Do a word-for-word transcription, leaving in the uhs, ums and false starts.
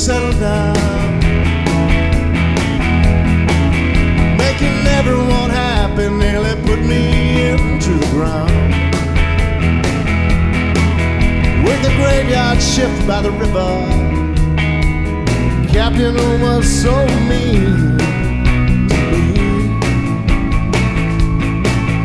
settle down, making everyone happy nearly put me into the ground. With the graveyard shift by the river, Captain was so mean.